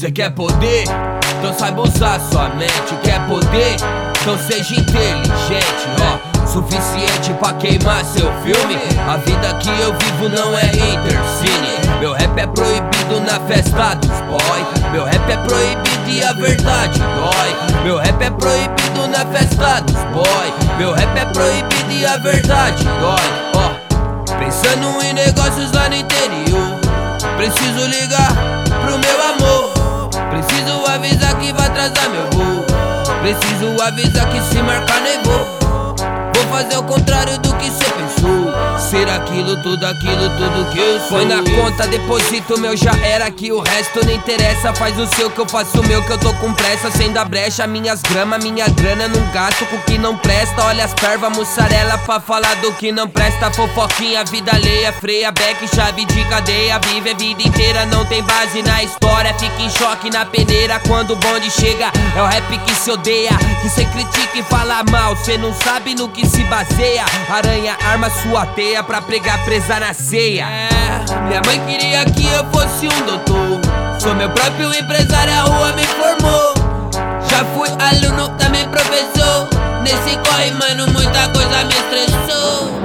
Cê quer poder? Então saiba usar sua mente. Quer poder? Então seja inteligente, ó. Suficiente pra queimar seu filme. A vida que eu vivo não é intercine. Meu rap é proibido na festa dos boy. Meu rap é proibido e a verdade dói. Meu rap é proibido na festa dos boy. Meu rap é proibido e a verdade dói, ó. Pensando em negócios lá no interior. Preciso ligar pro meu amor. Preciso avisar que vai atrasar meu voo. Preciso avisar que se marcar nem vou. Vou fazer o contrário do que cê pensou. Ser aquilo, tudo que eu sou. Põe na conta, deposito o meu, já era. Que o resto não interessa. Faz o seu que eu faço o meu, que eu tô com pressa. Sem dar brecha, minhas gramas, minha grana. Não gasto com o que não presta. Olha as pervas, mussarela pra falar do que não presta. Fofoquinha, vida alheia, freia, beck, chave de cadeia. Vive a vida inteira, não tem base na história. Fica em choque na peneira quando o bonde chega. É o rap que se odeia, que cê critica e fala mal. Cê não sabe no que se baseia. Aranha arma sua teia pra pregar presa na ceia. Minha mãe queria que eu fosse um doutor. Sou meu próprio empresário, a rua me formou. Já fui aluno, também professor. Nesse corre, mano, muita coisa me estressou.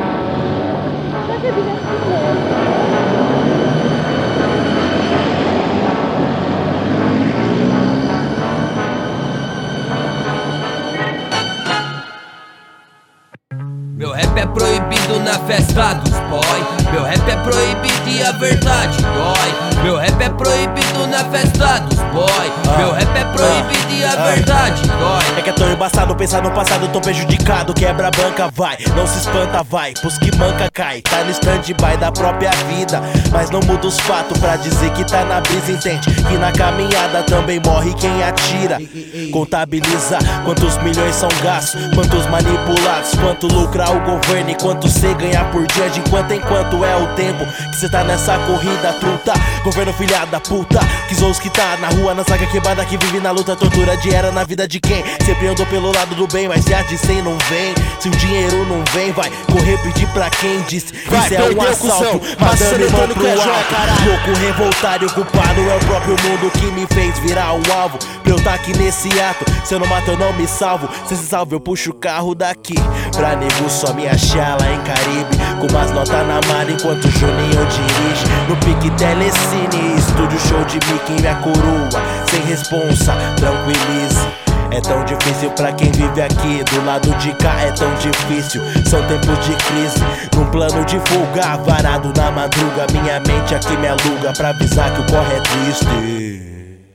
Meu rap é proibido na festa dos boy. Meu rap é proibido e a verdade dói. Meu rap é proibido na festa dos boy. Meu rap é proibido e a verdade dói. É que é tão embaçado pensar no passado, tô prejudicado. Quebra a banca, vai, não se espanta, vai. Pros que manca, cai, tá no stand-by da própria vida. Mas não muda os fatos pra dizer que tá na brisa. Entende que na caminhada também morre quem atira. Contabiliza quantos milhões são gastos, quantos manipulados, quanto lucra o governo e quanto cê ganha por dia. De quanto em quanto é o tempo que cê tá nessa corrida truta. Governo filha da puta, que zoos que tá na rua, na saga quebrada, que vive na luta. Tortura diária na vida de quem sempre andou pelo lado do bem, mas se a de 100 não vem, se o dinheiro não vem, vai correr pedir pra quem disse. Isso é um assalto, mandando irmão pro alto. Louco, revoltado e o culpado é o próprio mundo que me fez virar um alvo. Pra eu tá aqui nesse ato, se eu não mato eu não me salvo. Se se salva eu puxo o carro daqui pra nego só me achar lá em Caribe, com umas notas na mala enquanto o Juninho dirige. No pique telecine, estúdio show de Mickey, minha coroa sem responsa, tranquilize. É tão difícil pra quem vive aqui, do lado de cá é tão difícil. São tempos de crise, num plano de fuga, varado na madruga. Minha mente aqui me aluga pra avisar que o corre é triste.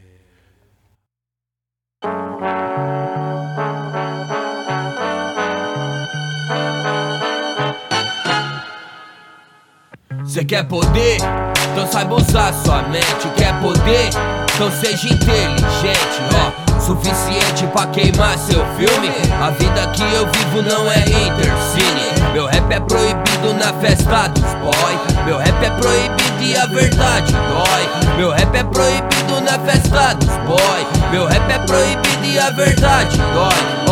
Cê quer poder? Então saiba usar sua mente. Quer poder? Então seja inteligente, ó. Suficiente pra queimar seu filme. A vida que eu vivo não é intercine. Meu rap é proibido na festa dos boy. Meu rap é proibido e a verdade dói. Meu rap é proibido na festa dos boy. Meu rap é proibido e a verdade dói.